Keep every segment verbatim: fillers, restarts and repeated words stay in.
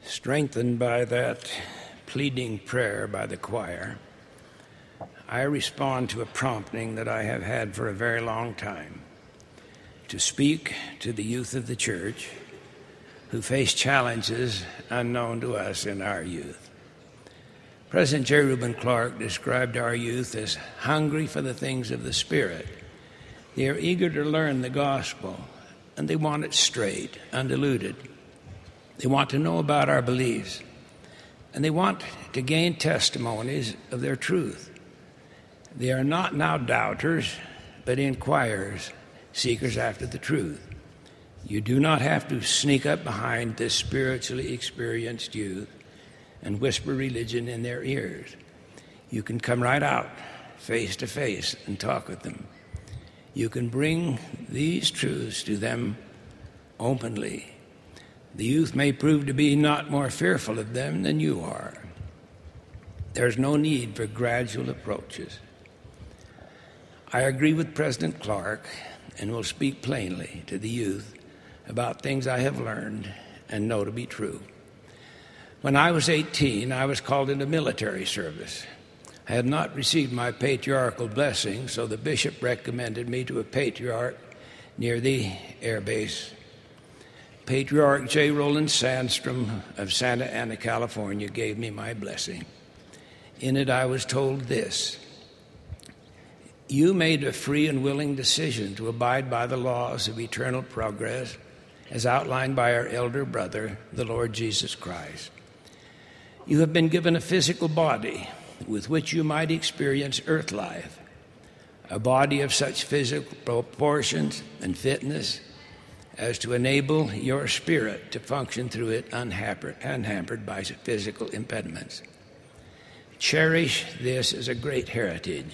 Strengthened by that pleading prayer by the choir, I respond to a prompting that I have had for a very long time to speak to the youth of the church who face challenges unknown to us in our youth. President J. Reuben Clark described our youth as hungry for the things of the Spirit. They are eager to learn the gospel, and they want it straight, undiluted. They want to know about our beliefs, and they want to gain testimonies of their truth. They are not now doubters, but inquirers, seekers after the truth. You do not have to sneak up behind this spiritually experienced youth and whisper religion in their ears. You can come right out, face to face, and talk with them. You can bring these truths to them openly. The youth may prove to be not more fearful of them than you are. There's no need for gradual approaches. I agree with President Clark and will speak plainly to the youth about things I have learned and know to be true. When I was eighteen, I was called into military service. I had not received my patriarchal blessing, so the bishop recommended me to a patriarch near the air base. Patriarch J. Roland Sandstrom of Santa Ana, California, gave me my blessing. In it, I was told this: you made a free and willing decision to abide by the laws of eternal progress as outlined by our elder brother, the Lord Jesus Christ. You have been given a physical body with which you might experience earth life, a body of such physical proportions and fitness as to enable your spirit to function through it unhampered, unhampered by physical impediments. Cherish this as a great heritage.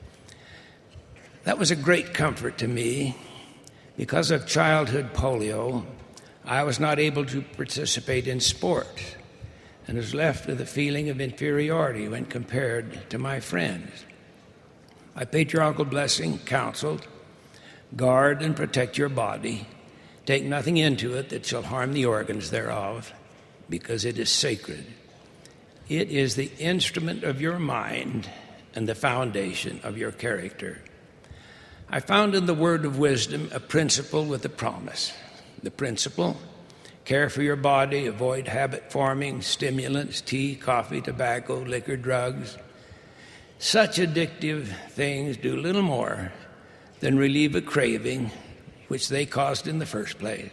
That was a great comfort to me. Because of childhood polio, I was not able to participate in sports and was left with a feeling of inferiority when compared to my friends. My patriarchal blessing counseled, guard and protect your body. Take nothing into it that shall harm the organs thereof, because it is sacred. It is the instrument of your mind and the foundation of your character. I found in the word of wisdom a principle with a promise. The principle: care for your body, avoid habit-forming stimulants, tea, coffee, tobacco, liquor, drugs. Such addictive things do little more than relieve a craving which they caused in the first place.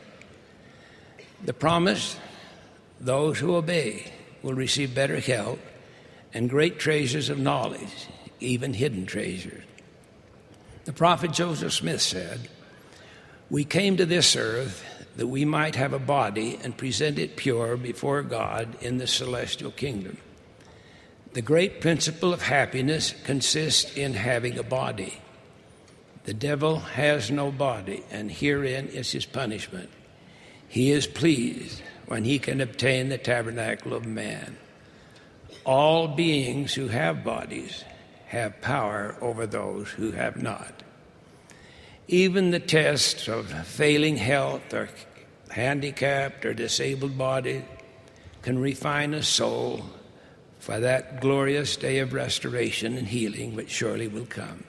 The promise: those who obey will receive better health and great treasures of knowledge, even hidden treasures. The prophet Joseph Smith said, we came to this earth that we might have a body and present it pure before God in the celestial kingdom. The great principle of happiness consists in having a body. The devil has no body, and herein is his punishment. He is pleased when he can obtain the tabernacle of man. All beings who have bodies have power over those who have not. Even the tests of failing health or handicapped or disabled body can refine a soul for that glorious day of restoration and healing which surely will come.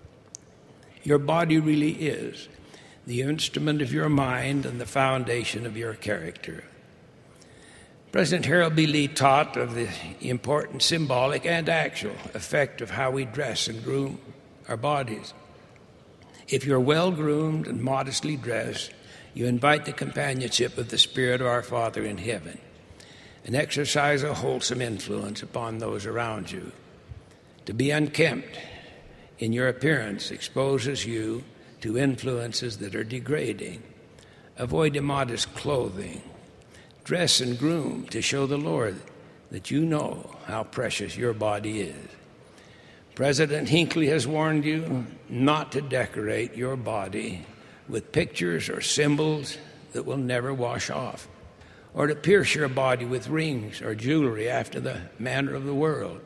Your body really is the instrument of your mind and the foundation of your character. President Harold B. Lee taught of the important symbolic and actual effect of how we dress and groom our bodies. If you're well-groomed and modestly dressed, you invite the companionship of the Spirit of our Father in heaven and exercise a wholesome influence upon those around you. To be unkempt in your appearance exposes you to influences that are degrading. Avoid immodest clothing. Dress and groom to show the Lord that you know how precious your body is. President Hinckley has warned you not to decorate your body with pictures or symbols that will never wash off, or to pierce your body with rings or jewelry after the manner of the world.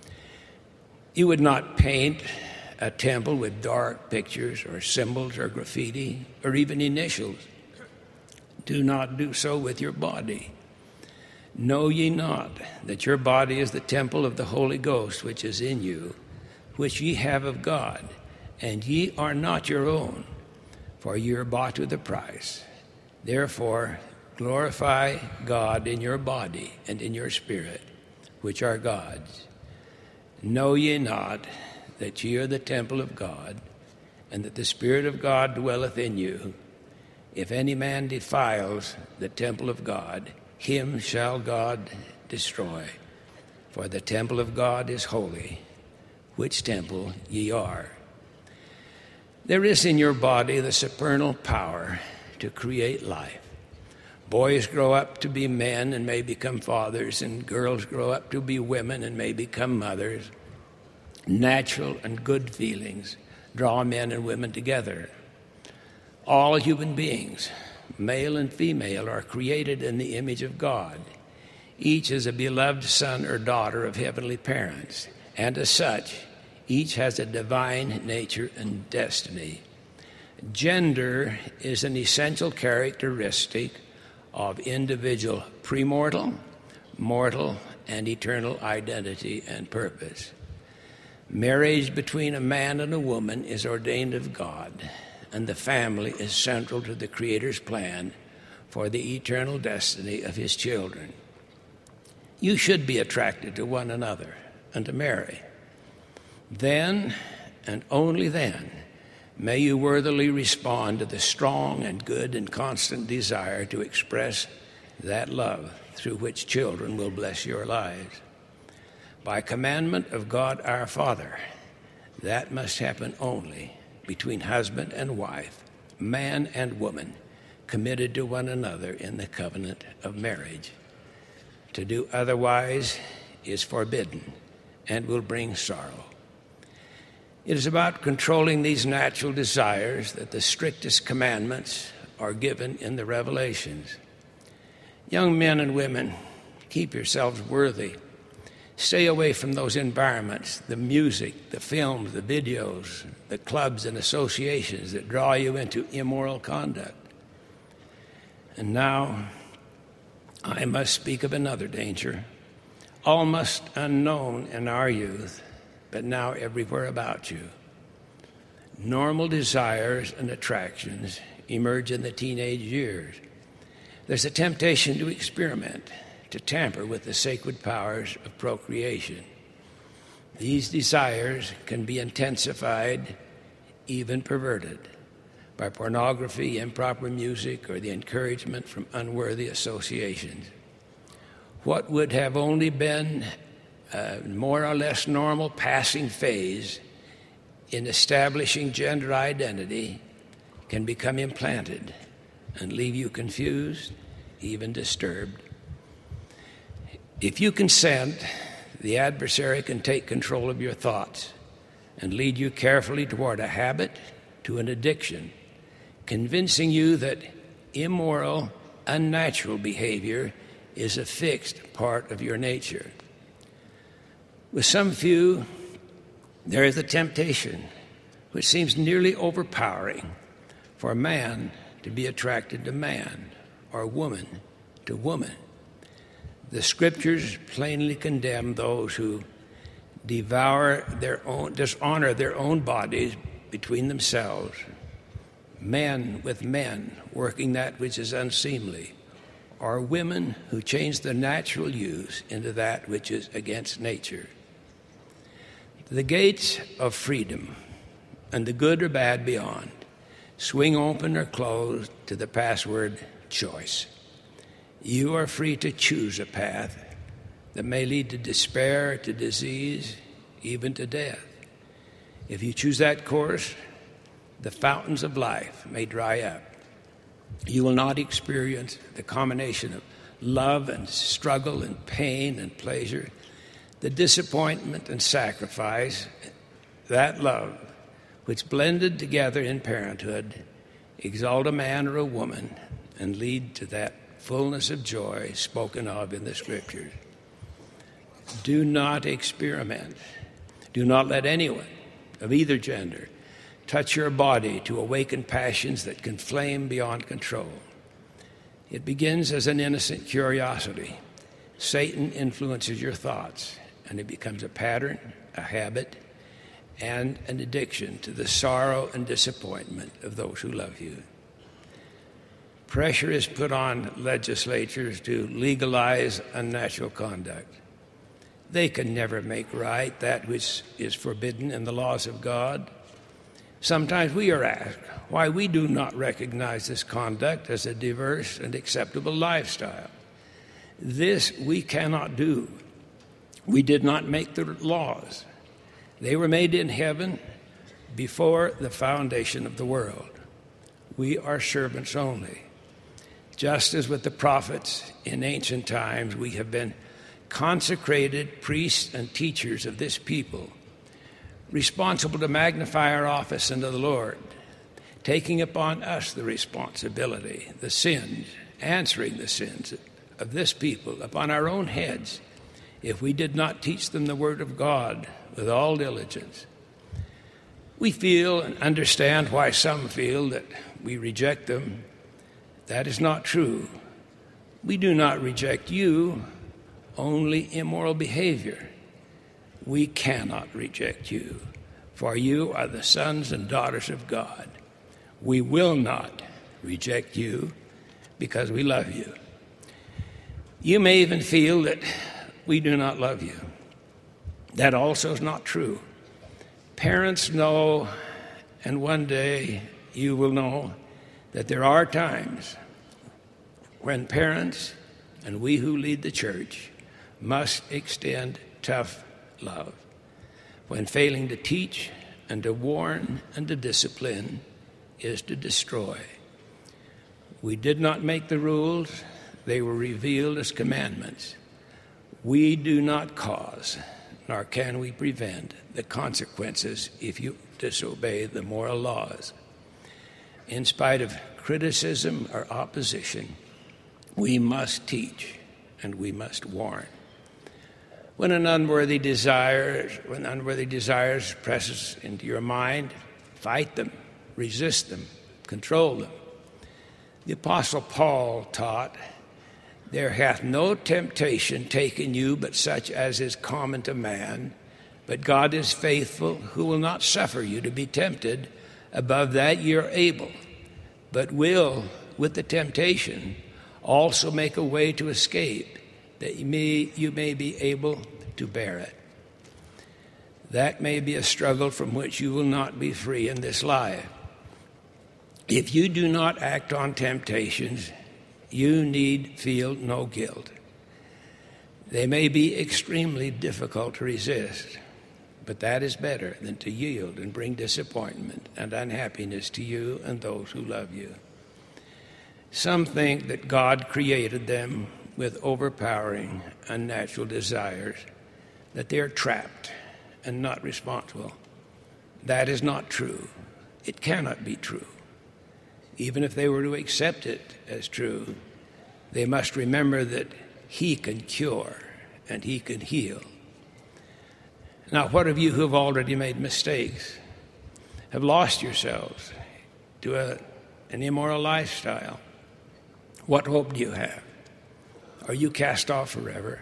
You would not paint a temple with dark pictures or symbols or graffiti or even initials. Do not do so with your body. Know ye not that your body is the temple of the Holy Ghost which is in you, which ye have of God, and ye are not your own, for ye are bought with a price. Therefore glorify God in your body and in your spirit, which are God's. Know ye not that ye are the temple of God, and that the Spirit of God dwelleth in you? If any man defiles the temple of God, him shall God destroy. For the temple of God is holy, which temple ye are. There is in your body the supernal power to create life. Boys grow up to be men and may become fathers, and girls grow up to be women and may become mothers. Natural and good feelings draw men and women together. All human beings, male and female, are created in the image of God. Each is a beloved son or daughter of heavenly parents, and as such, each has a divine nature and destiny. Gender is an essential characteristic of individual premortal, mortal, and eternal identity and purpose. Marriage between a man and a woman is ordained of God, and the family is central to the Creator's plan for the eternal destiny of His children. You should be attracted to one another and to marry. Then, and only then, may you worthily respond to the strong and good and constant desire to express that love through which children will bless your lives. By commandment of God our Father, that must happen only between husband and wife, man and woman, committed to one another in the covenant of marriage. To do otherwise is forbidden and will bring sorrow. It is about controlling these natural desires that the strictest commandments are given in the Revelations. Young men and women, keep yourselves worthy. Stay away from those environments, the music, the films, the videos, the clubs and associations that draw you into immoral conduct. And now, I must speak of another danger, almost unknown in our youth, but now everywhere about you. Normal desires and attractions emerge in the teenage years. There's a temptation to experiment, to tamper with the sacred powers of procreation. These desires can be intensified, even perverted, by pornography, improper music, or the encouragement from unworthy associations. What would have only been a more or less normal passing phase in establishing gender identity can become implanted and leave you confused, even disturbed. If you consent, the adversary can take control of your thoughts and lead you carefully toward a habit, to an addiction, convincing you that immoral, unnatural behavior is a fixed part of your nature. With some few, there is a temptation, which seems nearly overpowering, for man to be attracted to man, or woman to woman. The Scriptures plainly condemn those who devour their own, dishonor their own bodies between themselves, men with men working that which is unseemly, or women who change the natural use into that which is against nature. The gates of freedom, and the good or bad beyond, swing open or closed to the password choice. You are free to choose a path that may lead to despair, to disease, even to death. If you choose that course, the fountains of life may dry up. You will not experience the combination of love and struggle and pain and pleasure, the disappointment and sacrifice, that love which blended together in parenthood exalt a man or a woman and lead to that fullness of joy spoken of in the Scriptures. Do not experiment. Do not let anyone of either gender touch your body to awaken passions that can flame beyond control. It begins as an innocent curiosity, Satan influences your thoughts, and it becomes a pattern, a habit, and an addiction to the sorrow and disappointment of those who love you. Pressure is put on legislatures to legalize unnatural conduct. They can never make right that which is forbidden in the laws of God. Sometimes we are asked why we do not recognize this conduct as a diverse and acceptable lifestyle. This we cannot do. We did not make the laws. They were made in heaven before the foundation of the world. We are servants only. Just as with the prophets in ancient times, we have been consecrated priests and teachers of this people, responsible to magnify our office unto the Lord, taking upon us the responsibility, the sins, answering the sins of this people upon our own heads, if we did not teach them the Word of God with all diligence. We feel and understand why some feel that we reject them. That is not true. We do not reject you, only immoral behavior. We cannot reject you, for you are the sons and daughters of God. We will not reject you because we love you. You may even feel that we do not love you. That also is not true. Parents know, and one day you will know, that there are times when parents and we who lead the church must extend tough love, when failing to teach and to warn and to discipline is to destroy. We did not make the rules. They were revealed as commandments. We do not cause, nor can we prevent, the consequences if you disobey the moral laws. In spite of criticism or opposition, we must teach and we must warn. When an unworthy desire, when unworthy desires presses into your mind, fight them, resist them, control them. The Apostle Paul taught, "There hath no temptation taken you but such as is common to man, but God is faithful, who will not suffer you to be tempted above that ye are able, but will, with the temptation, also make a way to escape, that you may, you may be able to bear it." That may be a struggle from which you will not be free in this life. If you do not act on temptations, you need feel no guilt. They may be extremely difficult to resist, but that is better than to yield and bring disappointment and unhappiness to you and those who love you. Some think that God created them with overpowering, unnatural desires, that they are trapped and not responsible. That is not true. It cannot be true. Even if they were to accept it as true, they must remember that He can cure and He can heal. Now, what of you who have already made mistakes, have lost yourselves to a, an immoral lifestyle? What hope do you have? Are you cast off forever?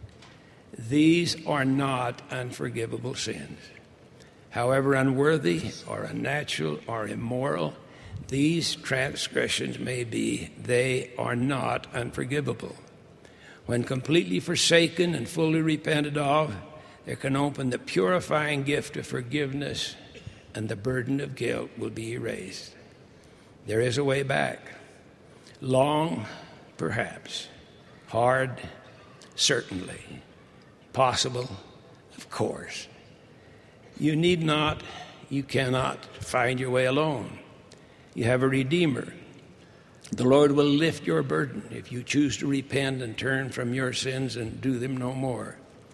These are not unforgivable sins. However unworthy or unnatural or immoral these transgressions may be, they are not unforgivable. When completely forsaken and fully repented of, there can open the purifying gift of forgiveness, and the burden of guilt will be erased. There is a way back. Long, perhaps. Hard, certainly. Possible, of course. You need not, you cannot find your way alone. You have a Redeemer. The Lord will lift your burden if you choose to repent and turn from your sins and do them no more.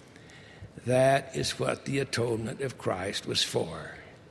That is what the atonement of Christ was for.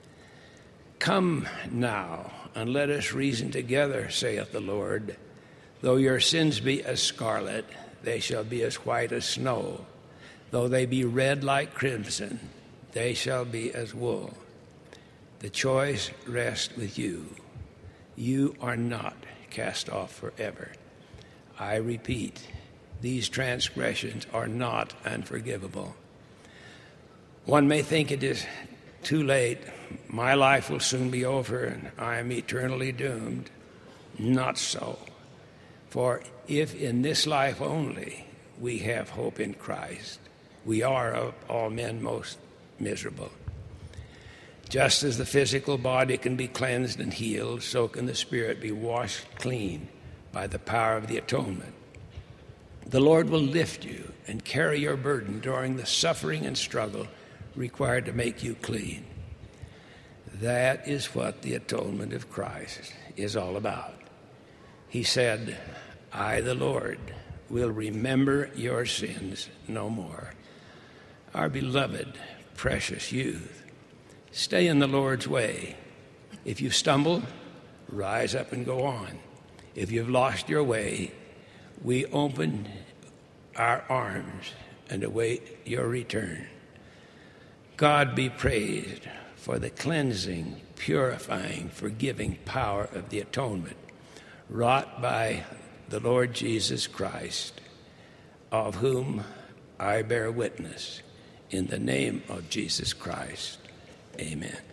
Come now, and let us reason together, saith the Lord. Though your sins be as scarlet, they shall be as white as snow. Though they be red like crimson, they shall be as wool. The choice rests with you. You are not cast off forever. I repeat, these transgressions are not unforgivable. One may think it is too late. My life will soon be over and I am eternally doomed. Not so. For if in this life only we have hope in Christ, we are of all men most miserable. Just as the physical body can be cleansed and healed, so can the spirit be washed clean by the power of the atonement. The Lord will lift you and carry your burden during the suffering and struggle required to make you clean. That is what the atonement of Christ is all about. He said, I, the Lord, will remember your sins no more. Our beloved, precious youth, stay in the Lord's way. If you stumble, rise up and go on. If you've lost your way, we open our arms and await your return. God be praised for the cleansing, purifying, forgiving power of the atonement wrought by the Lord Jesus Christ, of whom I bear witness. In the name of Jesus Christ, amen.